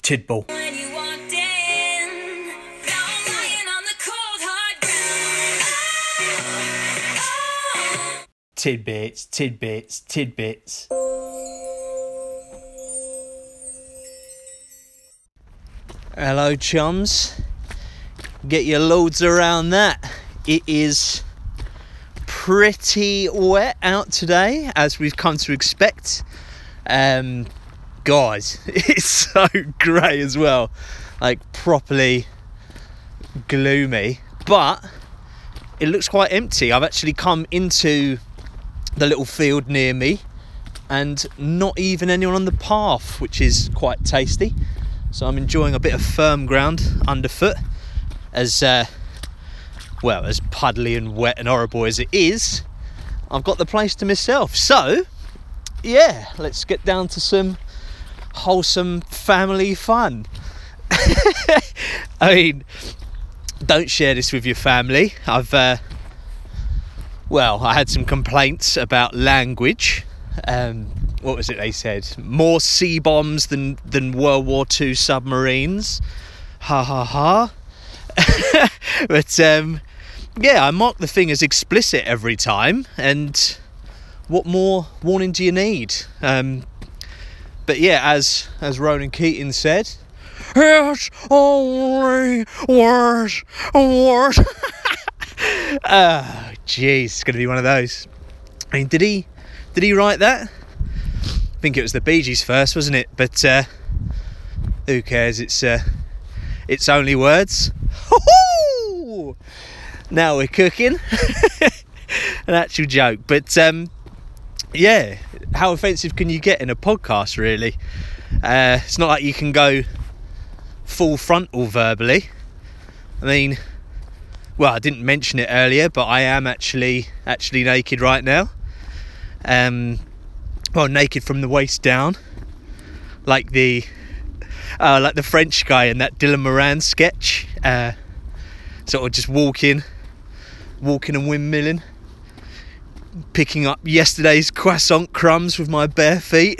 Tidball. Tidbits, tidbits, tidbits. Hello, chums. Get your loads around that. It is pretty wet out today, as we've come to expect. Guys, it's so grey as well, like properly gloomy, but it looks quite empty. I've actually come into the little field near me and not even anyone on the path, which is quite tasty. So I'm enjoying a bit of firm ground underfoot, as puddly and wet and horrible as it is. I've got the place to myself. So yeah, let's get down to some wholesome family fun. I mean, don't share this with your family. I had some complaints about language. What was it they said? More C-bombs than World War II submarines. Ha ha ha. But I mark the thing as explicit every time, and what more warning do you need? But yeah, as Ronan Keating said, it's only words. Oh, jeez, it's going to be one of those. I mean, did he write that? I think it was the Bee Gees first, wasn't it? But who cares? It's only words. Hoo-hoo! Now we're cooking. An actual joke, but yeah, how offensive can you get in a podcast, really? It's not like you can go full frontal verbally. I mean, well, I didn't mention it earlier, but I am actually naked right now. Naked from the waist down, like the French guy in that Dylan Moran sketch. Sort of just walking and windmilling, picking up yesterday's croissant crumbs with my bare feet.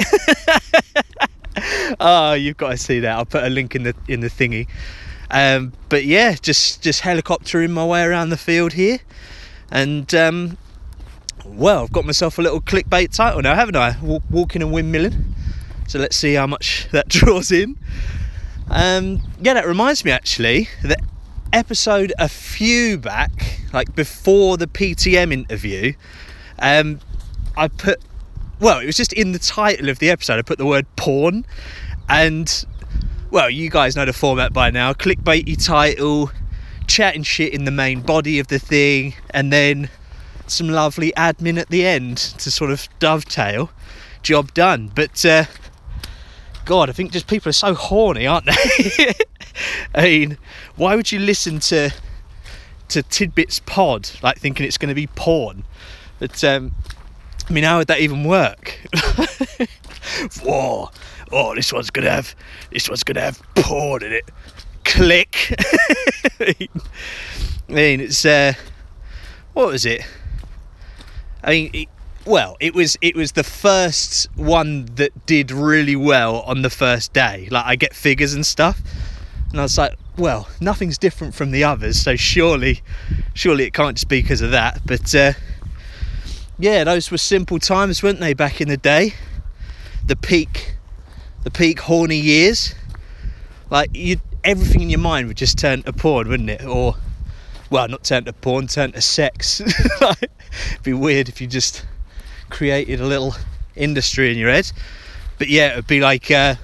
Oh, you've got to see that. I'll put a link in the thingy. But yeah, just helicoptering my way around the field here, and I've got myself a little clickbait title now, haven't I? Walking and windmilling. So let's see how much that draws in. That reminds me, actually, the episode a few back, like before the PTM interview, it was just in the title of the episode, I put the word porn, and well, you guys know the format by now. Clickbaity title, chatting shit in the main body of the thing, and then some lovely admin at the end to sort of dovetail. Job done. But God, I think just people are so horny, aren't they? I mean, why would you listen to Tidbits Pod like thinking it's going to be porn? But I mean, how would that even work? Whoa! Oh, this one's gonna have porn in it. Click. I mean, it's what was it? I mean, it was the first one that did really well on the first day. Like, I get figures and stuff, and I was like, well, nothing's different from the others, so surely it can't just be because of that. But yeah, those were simple times, weren't they, back in the day? The peak horny years. Like, everything in your mind would just turn to porn, wouldn't it? Or, well, not turn to porn, turn to sex. Like, it'd be weird if you just created a little industry in your head. But yeah, it'd be like, have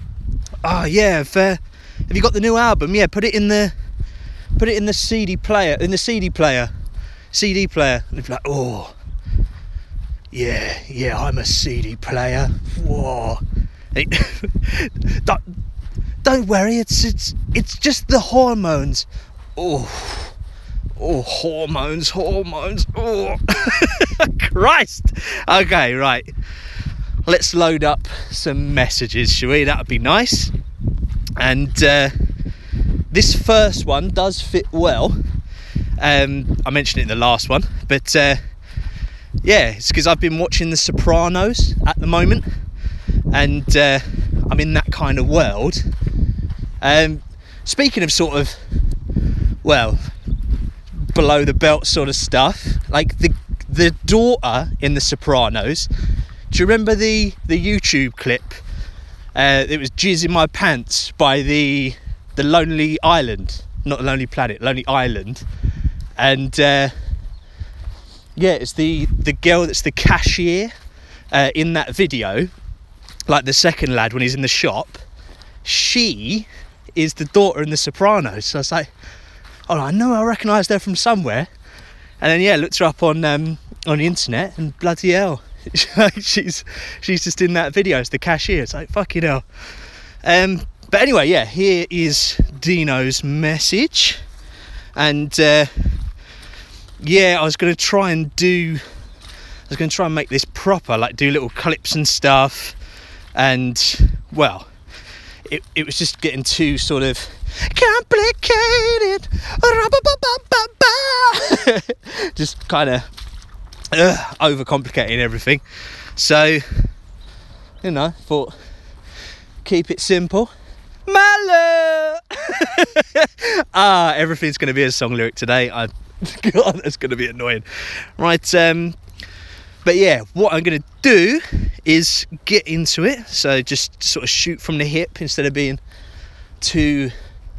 you got the new album? Yeah, put it in the CD player. And it'd be like, oh, yeah, I'm a CD player. Whoa. Don't worry, it's just the hormones. Oh, hormones. Oh, Christ. Okay, right. Let's load up some messages, shall we? That would be nice. And this first one does fit well. I mentioned it in the last one, but it's because I've been watching The Sopranos at the moment, and I'm in that kind of world. Speaking of sort of, well, below the belt sort of stuff, like the daughter in The Sopranos, do you remember the YouTube clip? It was Jizz in My Pants by the Lonely Island, not Lonely Planet, Lonely Island. And it's the girl that's the cashier in that video, like the second lad when he's in the shop. She is the daughter in The Sopranos. So I was like, oh, I know I recognised her from somewhere. And then looked her up on the internet, and bloody hell, she's just in that video as the cashier. It's like, fucking hell. But anyway, here is Dino's message. And I was going to try and make this proper, like do little clips and stuff. And well, it was just getting too sort of complicated, just kind of overcomplicating everything. So, thought keep it simple. My love. Everything's going to be a song lyric today. God, that's going to be annoying. Right, but what I'm going to do is get into it. So just sort of shoot from the hip instead of being too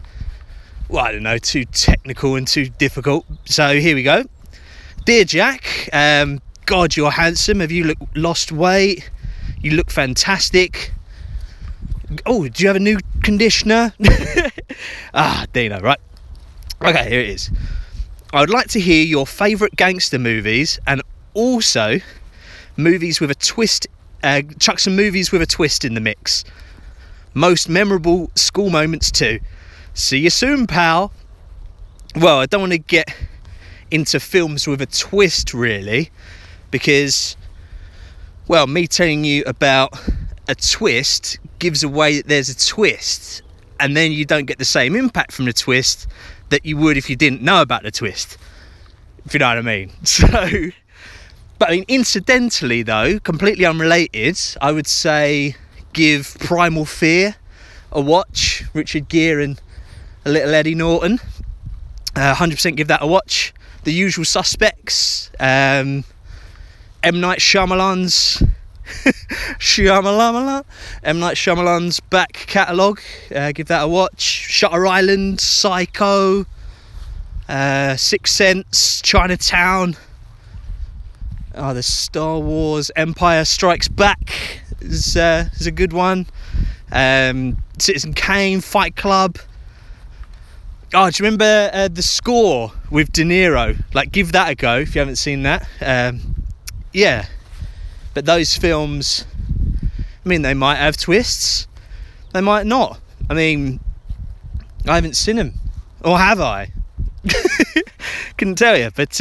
technical and too difficult. So here we go. Dear Jack, God, you're handsome. Have you lost weight? You look fantastic. Oh, do you have a new conditioner? Dino, right? Okay, here it is. I would like to hear your favourite gangster movies, and also movies with a twist. Chuck some movies with a twist in the mix. Most memorable school moments too. See you soon, pal. Well, I don't want to get into films with a twist really, because, well, me telling you about a twist gives away that there's a twist, and then you don't get the same impact from the twist that you would if you didn't know about the twist, if you know what I mean. So, but I mean, incidentally though, completely unrelated, I would say give Primal Fear a watch. Richard Gere and a little Eddie Norton. 100% give that a watch. The Usual Suspects. M. Night Shyamalan's M. Night Shyamalan's back catalogue. Give that a watch. Shutter Island, Psycho, Sixth Sense, Chinatown. The Star Wars Empire Strikes Back is a good one. Citizen Kane, Fight Club. Do you remember The Score with De Niro? Like, give that a go if you haven't seen that. But those films, I mean, they might have twists, they might not. I mean, I haven't seen them, or have I? Couldn't tell you. But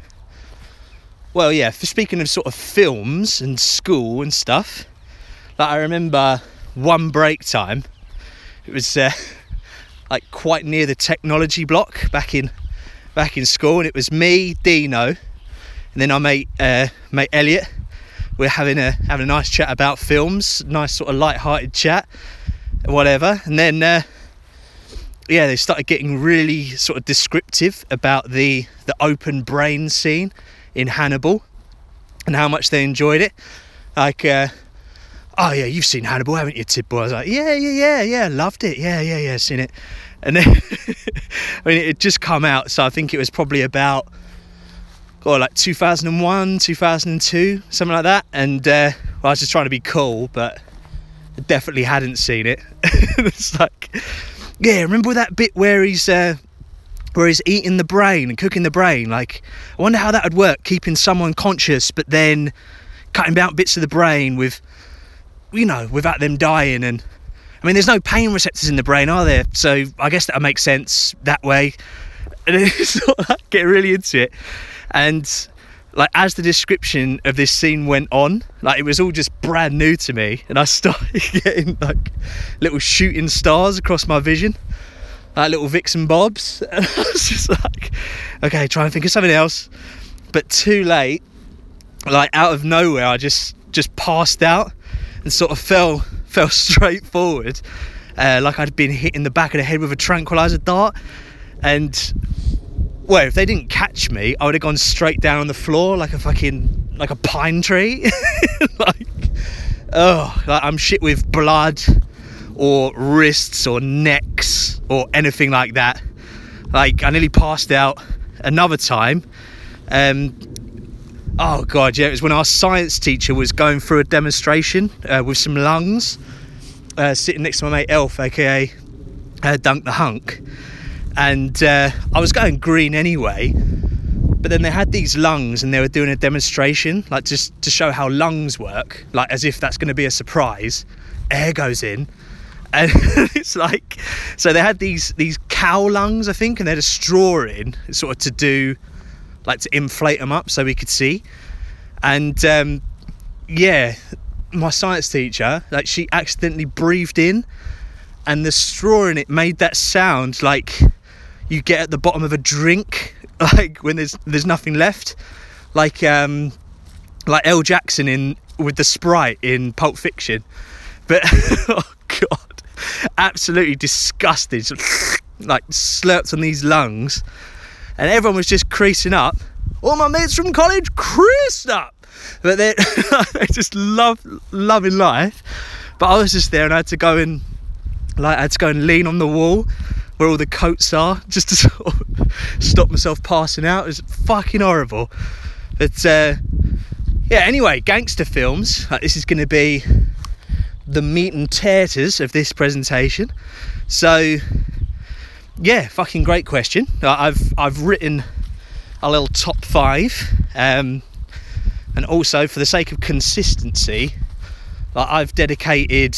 for speaking of sort of films and school and stuff, like I remember one break time. It was like quite near the technology block back in school, and it was me, Dino, and then our mate Elliot. We're having a nice chat about films, nice sort of light-hearted chat, whatever. And then they started getting really sort of descriptive about the open brain scene in Hannibal and how much they enjoyed it. Like, you've seen Hannibal, haven't you, Tidboy? I was like, yeah, loved it, yeah, seen it. And then I mean, it had just come out, so I think it was probably about like 2001, 2002, something like that. And I was just trying to be cool, but I definitely hadn't seen it. It's like, remember that bit where he's eating the brain and cooking the brain? Like, I wonder how that would work, keeping someone conscious but then cutting out bits of the brain without them dying. And I mean, there's no pain receptors in the brain, are there? So I guess that makes sense that way. And then sort of like, get really into it. And like, as the description of this scene went on, like, it was all just brand new to me, and I started getting like little shooting stars across my vision, like little Vicks and Bobs. And I was just like, okay, try and think of something else. But too late. Like, out of nowhere, I just passed out and sort of fell straight forward. like I'd been hit in the back of the head with a tranquilizer dart. And well, if they didn't catch me, I would have gone straight down on the floor like a pine tree. like I'm shit with blood or wrists or necks or anything like that. Like, I nearly passed out another time. Oh god, yeah, it was when our science teacher was going through a demonstration with some lungs, sitting next to my mate Elf, aka Dunk the Hunk. And I was going green anyway, but then they had these lungs and they were doing a demonstration, like just to show how lungs work, like as if that's going to be a surprise. Air goes in, and it's like, so they had these cow lungs, I think, and they had a straw in, sort of to do, like to inflate them up so we could see. And yeah, my science teacher, like, she accidentally breathed in, and the straw in it made that sound like you get at the bottom of a drink, like when there's nothing left, like Elle Jackson with the Sprite in Pulp Fiction. But oh god, absolutely disgusted, like slurped on these lungs, and everyone was just creasing up. All my mates from college creased up, but they just loving life. But I was just there, and I had to go and lean on the wall where all the coats are, just to sort of stop myself passing out. It was fucking horrible. But yeah, anyway, gangster films. This is going to be the meat and taters of this presentation. So yeah, fucking great question. I've written a little top 5, and also for the sake of consistency, I've dedicated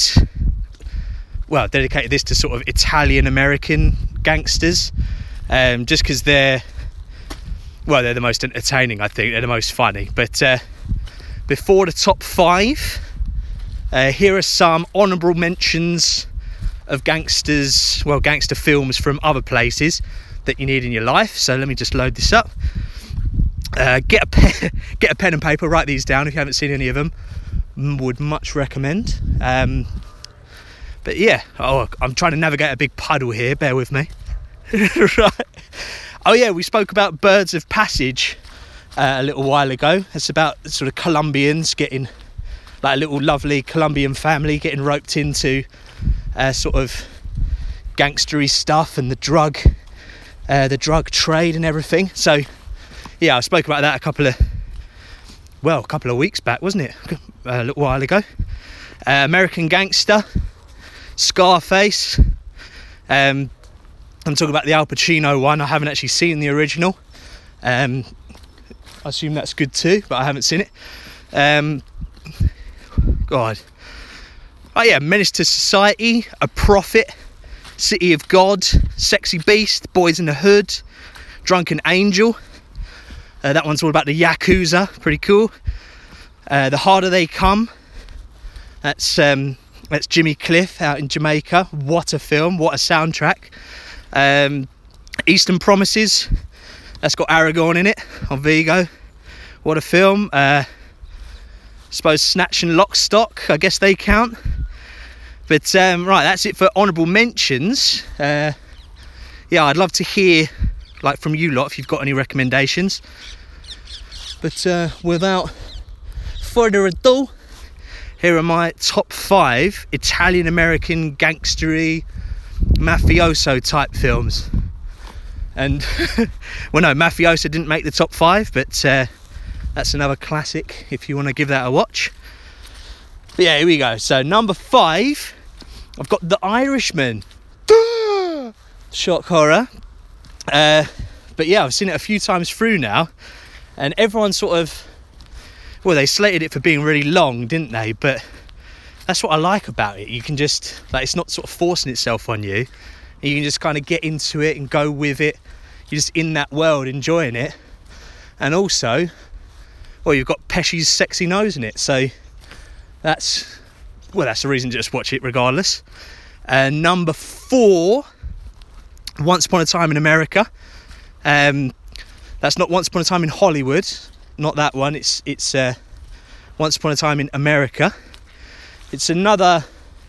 this to sort of Italian American gangsters, just because they're the most entertaining, I think. They're the most funny. But before the top 5, here are some honourable mentions of gangster films from other places that you need in your life. So let me just load this up. Get a pen and paper, write these down if you haven't seen any of them. Would much recommend. But yeah, I'm trying to navigate a big puddle here, bear with me. Right. Oh yeah, we spoke about Birds of Passage a little while ago. It's about sort of Colombians getting, like a little lovely Colombian family getting roped into sort of gangstery stuff and the drug trade and everything. So yeah, I spoke about that a couple of weeks back, wasn't it? A little while ago. American Gangster, Scarface. I'm talking about the Al Pacino one. I haven't actually seen the original. I assume that's good too, but I haven't seen it. God. Oh yeah, Menace to Society, A Prophet, City of God, Sexy Beast, Boys in the Hood, Drunken Angel. That one's all about the Yakuza, pretty cool. The Harder They Come. That's Jimmy Cliff out in Jamaica. What a film, what a soundtrack. Eastern Promises, that's got Aragorn in it on Vigo. What a film. Suppose Snatch and Lock, Stock, I guess they count. But right, that's it for honourable mentions. Yeah, I'd love to hear from you lot if you've got any recommendations. But without further ado, here are my top 5 Italian American gangstery mafioso type films. And well, no, Mafioso didn't make the top 5, but that's another classic if you want to give that a watch. But yeah, here we go. So number 5, I've got The Irishman. Shock horror. But yeah, I've seen it a few times through now, and everyone sort of, they slated it for being really long, didn't they? But that's what I like about it. You can just, it's not sort of forcing itself on you. You can just kind of get into it and go with it. You're just in that world, enjoying it. And also, you've got Pesci's sexy nose in it. So that's the reason to just watch it regardless. Number 4, Once Upon a Time in America. That's not Once Upon a Time in Hollywood. Not that one. It's Once Upon a Time in America. It's another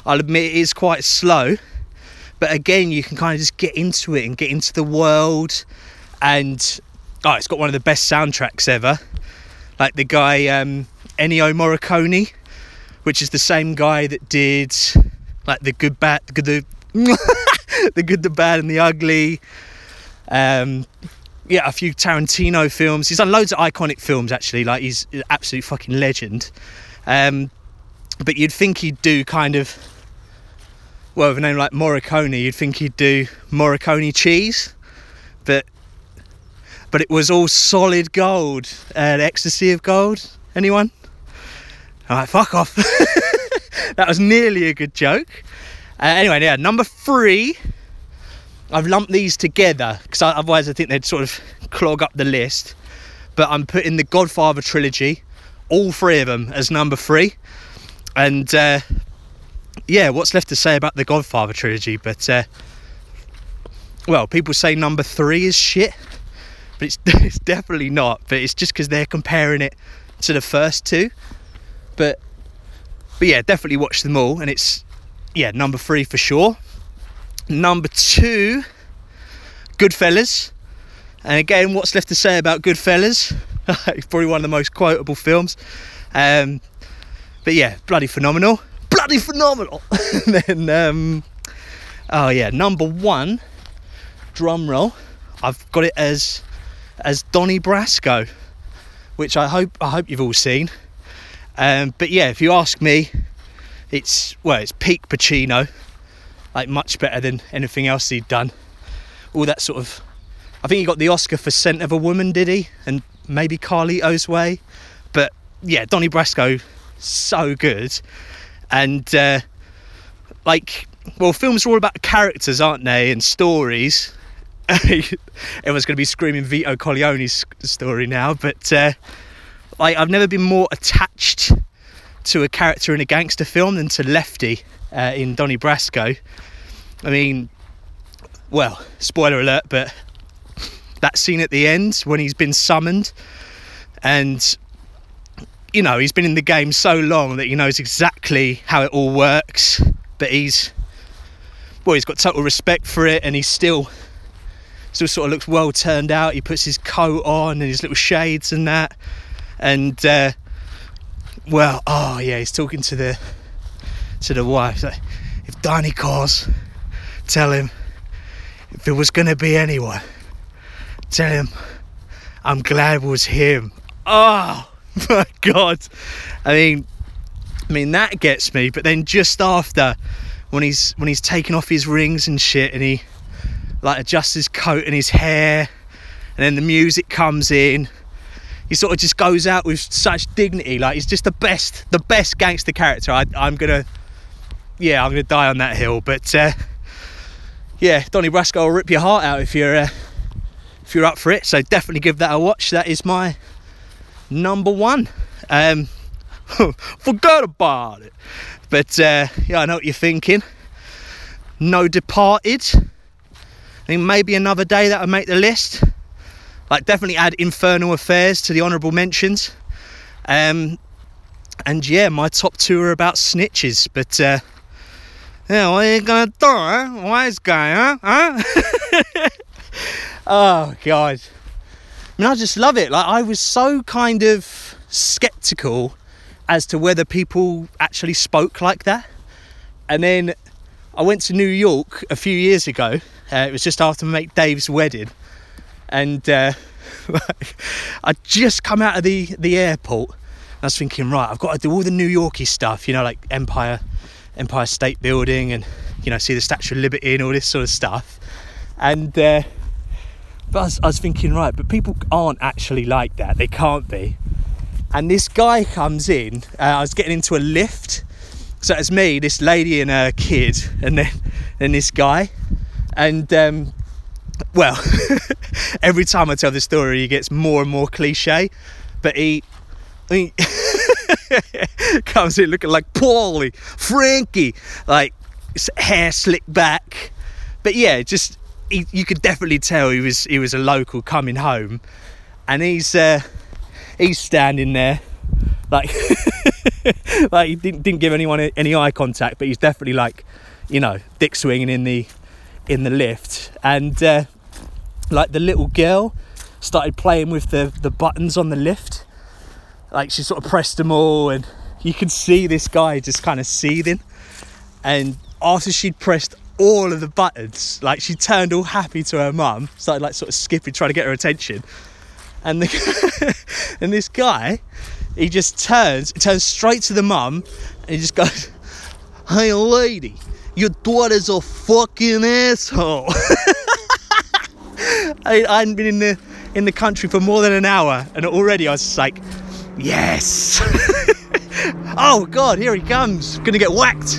I'll admit it is quite slow, but again, you can kind of just get into it and get into the world. And it's got one of the best soundtracks ever. Like the guy Ennio Morricone, which is the same guy that did like the good, bad, the the good, the bad, and the ugly. A few Tarantino films. He's done loads of iconic films, actually. Like, he's an absolute fucking legend. But you'd think he'd do kind of, well, with a name like Morricone, you'd think he'd do Morricone cheese. But it was all solid gold. Ecstasy of Gold. Anyone? Alright, fuck off. That was nearly a good joke. Anyway, yeah, number 3. I've lumped these together because otherwise I think they'd sort of clog up the list. But I'm putting the Godfather trilogy, all 3 of them, as number 3. And what's left to say about the Godfather trilogy? But people say number 3 is shit, but it's definitely not. But it's just because they're comparing it to the first 2. But yeah, definitely watch them all, and it's number 3 for sure. Number 2, Goodfellas. And again, what's left to say about Goodfellas? It's probably one of the most quotable films. But yeah, bloody phenomenal. And then, number 1, drum roll. I've got it as Donnie Brasco, which I hope you've all seen. But yeah, if you ask me, it's peak Pacino. Like, much better than anything else he'd done. All that sort of... I think he got the Oscar for Scent of a Woman, did he? And maybe Carlito's Way. But, yeah, Donnie Brasco, so good. And, films are all about characters, aren't they? And stories. Everyone's going to be screaming Vito Corleone's story now. But, I've never been more attached to a character in a gangster film than to Lefty in Donnie Brasco. I mean, well, spoiler alert, but that scene at the end when he's been summoned, and he's been in the game so long that he knows exactly how it all works, but he's got total respect for it, and he still sort of looks well turned out. He puts his coat on and his little shades and that, and he's talking to the wife. Like, if Donnie calls, tell him, if it was going to be anyone, tell him I'm glad it was him. Oh my God. I mean that gets me. But then just after, when he's taking off his rings and shit, and he adjusts his coat and his hair, and then the music comes in, he sort of just goes out with such dignity. Like, he's just the best gangster character. I'm gonna die on that hill. But Donnie Brasco will rip your heart out if you're up for it. So definitely give that a watch. That is my number 1. Forget about it. But I know what you're thinking. No Departed. I think maybe another day that would make the list. Definitely add Infernal Affairs to the honourable mentions. And my top 2 are about snitches. But what are you gonna do, huh? Wise guy, huh? Oh God. I mean, I just love it. I was so kind of sceptical as to whether people actually spoke like that. And then I went to New York a few years ago. It was just after my mate Dave's wedding. And I'd just come out of the airport. I was thinking, right, I've got to do all the New Yorkie stuff, like Empire State Building, and see the Statue of Liberty and all this sort of stuff. And but I was thinking, right, but people aren't actually like that. They can't be. And this guy comes in. I was getting into a lift, so it's me, this lady, and her kid, and then this guy. And every time I tell the story, he gets more and more cliche. But he comes in looking like Paulie, Frankie, like hair slicked back. But yeah, just you could definitely tell he was a local coming home, and he's standing there like Like, he didn't give anyone any eye contact, but he's definitely like, you know, dick swinging in the lift. And like, the little girl started playing with the buttons on the lift. Like, she sort of pressed them all, and you could see this guy just kind of seething. And after she'd pressed all of the buttons, like, she turned all happy to her mum, started like sort of skipping, trying to get her attention. And and this guy, he just turns straight to the mum, and he just goes, "Hey lady, your daughter's a fucking asshole." I hadn't been in the country for more than an hour, and already I was just like, yes. Oh God, here he comes, gonna get whacked.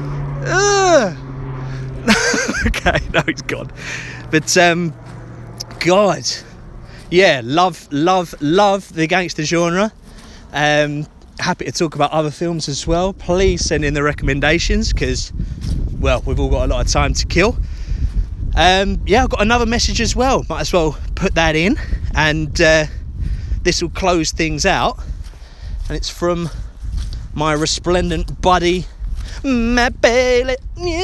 Okay, no, he's gone. But God, yeah, love the gangster genre. Happy to talk about other films as well. Please send in the recommendations, because, well, we've all got a lot of time to kill. Yeah, I've got another message as well. Might as well put that in, and this will close things out. And it's from my resplendent buddy, Matt Bailey.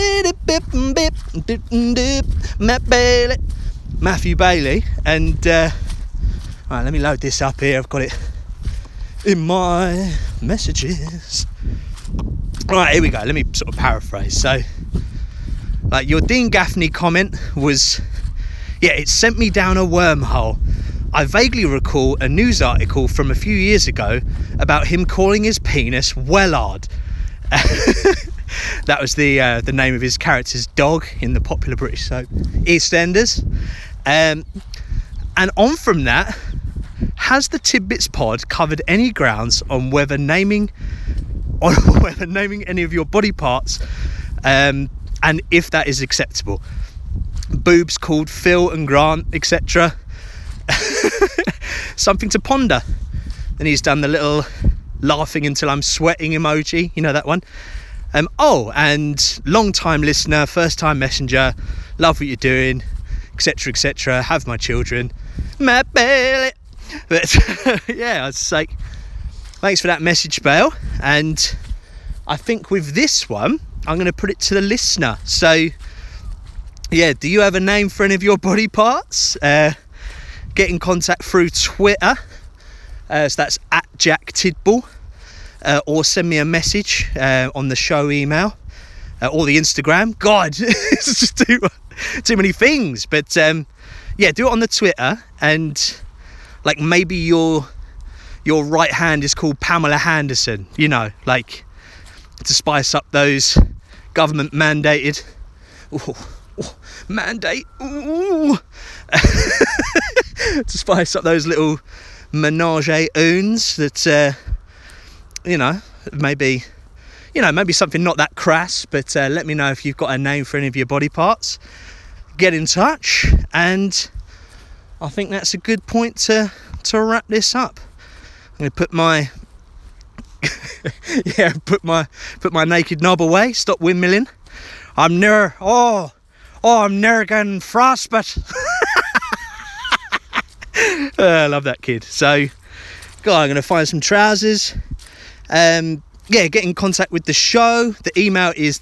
Matt Bailey. Matthew Bailey. And right, let me load this up here. I've got it in my messages. Right, here we go. Let me sort of paraphrase. So, like, your Dean Gaffney comment was, yeah, it sent me down a wormhole. I vaguely recall a news article from a few years ago about him calling his penis Wellard. That was the name of his character's dog in the popular British soap EastEnders. And on from that, has the Tidbits pod covered any grounds on whether naming any of your body parts, and if that is acceptable? Boobs called Phil and Grant, etc. Something to ponder. Then he's done the little laughing until I'm sweating emoji, you know that one. Oh, and long time listener, first time messenger, love what you're doing, etc, have my children, Matt Bailey. But yeah, I was like, thanks for that message, Bale. And I think with this one, I'm going to put it to the listener. So yeah, do you have a name for any of your body parts? Get in contact through Twitter, so that's @JackTidball, or send me a message on the show email, or the Instagram. God, it's just too many things. But yeah, do it on the Twitter, and like, maybe your right hand is called Pamela Henderson, you know, like, to spice up those government mandated mandate to spice up those little menage a uns that you know, maybe something not that crass. But let me know if you've got a name for any of your body parts. Get in touch, and I think that's a good point to wrap this up. I'm going to put my yeah, put my naked knob away, stop windmilling. I'm near getting frostbite. I love that kid. So, God, I'm going to find some trousers. Yeah, get in contact with the show. The email is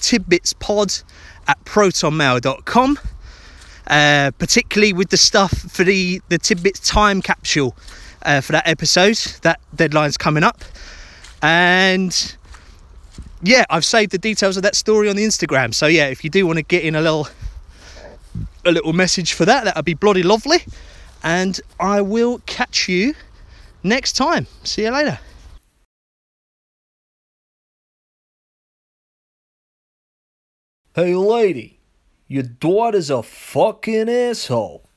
tidbitspod@protonmail.com. Particularly with the stuff for the Tidbits time capsule for that episode. That deadline's coming up. And yeah, I've saved the details of that story on the Instagram. So yeah, if you do want to get in a little message for that, that'd be bloody lovely. And I will catch you next time. See you later. Hey lady, your daughter's a fucking asshole.